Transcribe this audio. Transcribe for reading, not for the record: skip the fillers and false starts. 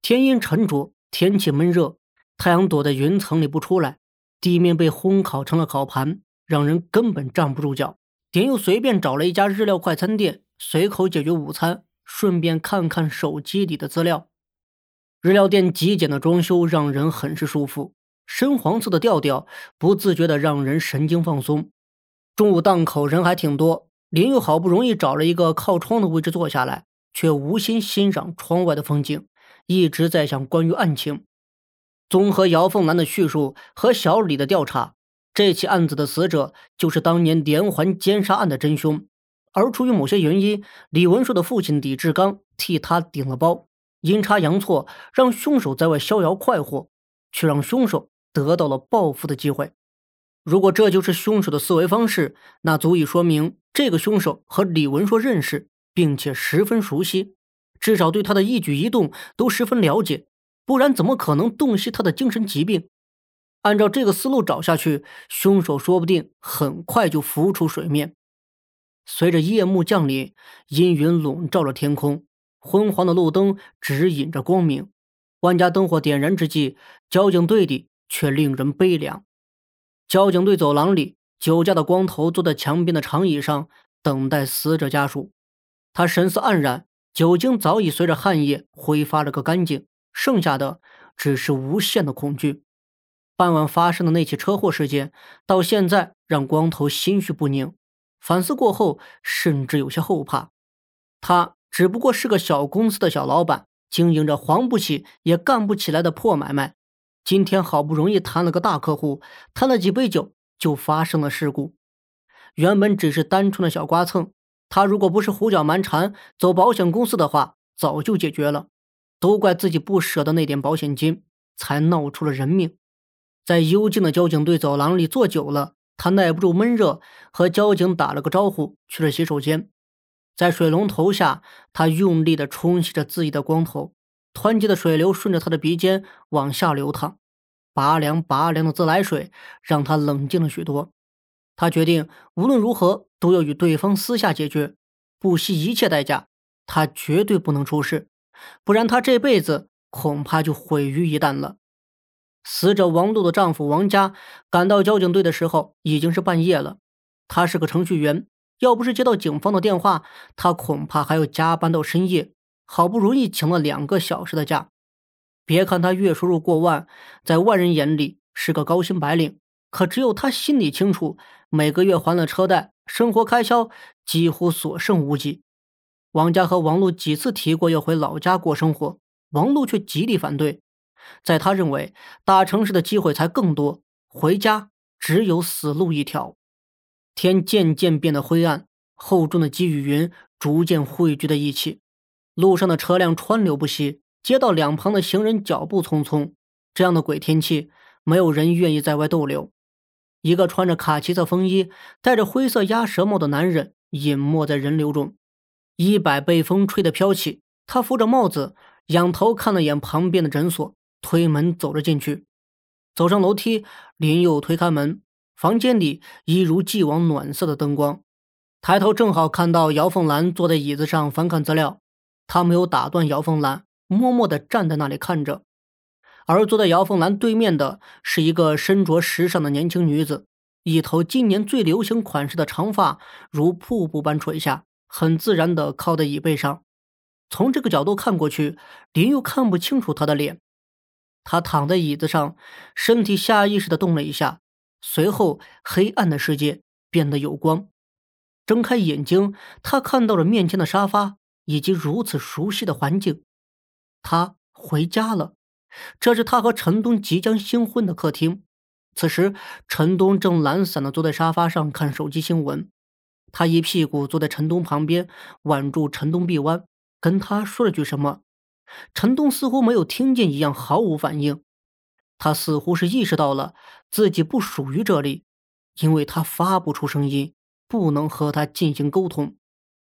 天阴沉着，天气闷热，太阳躲在云层里不出来，地面被烘烤成了烤盘，让人根本站不住脚。典又随便找了一家日料快餐店，随口解决午餐，顺便看看手机里的资料。日料店极简的装修让人很是舒服，深黄色的调调不自觉地让人神经放松。中午档口人还挺多，林又好不容易找了一个靠窗的位置坐下来，却无心欣赏窗外的风景，一直在想关于案情。综合姚凤兰的叙述和小李的调查，这起案子的死者就是当年连环奸杀案的真凶，而出于某些原因，李文硕的父亲李志刚替他顶了包，阴差阳错让凶手在外逍遥快活，却让凶手得到了报复的机会。如果这就是凶手的思维方式，那足以说明这个凶手和李文硕认识，并且十分熟悉，至少对他的一举一动都十分了解，不然怎么可能洞悉他的精神疾病？按照这个思路找下去，凶手说不定很快就浮出水面。随着夜幕降临，阴云笼罩了天空，昏黄的路灯指引着光明。万家灯火点燃之际，交警队里却令人悲凉。交警队走廊里，酒驾的光头坐在墙边的长椅上，等待死者家属。他神色黯然，酒精早已随着汗液挥发了个干净，剩下的只是无限的恐惧。傍晚发生的那起车祸事件，到现在让光头心绪不宁。反思过后，甚至有些后怕。他只不过是个小公司的小老板，经营着黄不起也干不起来的破买卖。今天好不容易谈了个大客户，谈了几杯酒就发生了事故。原本只是单纯的小刮蹭，他如果不是胡搅蛮缠走保险公司的话，早就解决了。都怪自己不舍得那点保险金，才闹出了人命。在幽静的交警队走廊里坐久了，他耐不住闷热，和交警打了个招呼，去了洗手间。在水龙头下，他用力地冲洗着自己的光头，湍急的水流顺着他的鼻尖往下流淌，拔凉拔凉的自来水让他冷静了许多。他决定无论如何都要与对方私下解决，不惜一切代价，他绝对不能出事，不然他这辈子恐怕就毁于一旦了。死者王璐的丈夫王家赶到交警队的时候已经是半夜了。他是个程序员，要不是接到警方的电话，他恐怕还要加班到深夜，好不容易请了2个小时的假。别看他月收入过万，在外人眼里是个高薪白领，可只有他心里清楚，每个月还了车贷，生活开销几乎所剩无几。王家和王璐几次提过要回老家过生活，王璐却极力反对。在他认为，大城市的机会才更多，回家只有死路一条。天渐渐变得灰暗，厚重的积雨云逐渐汇聚在一起，路上的车辆川流不息，街道两旁的行人脚步匆匆。这样的鬼天气，没有人愿意在外逗留。一个穿着卡其色风衣，戴着灰色鸭舌帽的男人隐没在人流中，衣摆被风吹得飘起，他扶着帽子，仰头看了眼旁边的诊所，推门走了进去。走上楼梯，林佑推开门，房间里一如既往暖色的灯光。抬头正好看到姚凤兰坐在椅子上翻看资料，他没有打断姚凤兰，默默地站在那里看着。而坐在姚凤兰对面的是一个身着时尚的年轻女子，一头今年最流行款式的长发如瀑布般垂下，很自然地靠在椅背上。从这个角度看过去，林又看不清楚她的脸。她躺在椅子上，身体下意识地动了一下，随后黑暗的世界变得有光。睁开眼睛，他看到了面前的沙发以及如此熟悉的环境。他回家了，这是他和陈东即将新婚的客厅。此时陈东正懒散地坐在沙发上看手机新闻，他一屁股坐在陈东旁边，挽住陈东臂弯，跟他说了句什么。陈东似乎没有听见一样，毫无反应。他似乎是意识到了自己不属于这里，因为他发不出声音，不能和他进行沟通。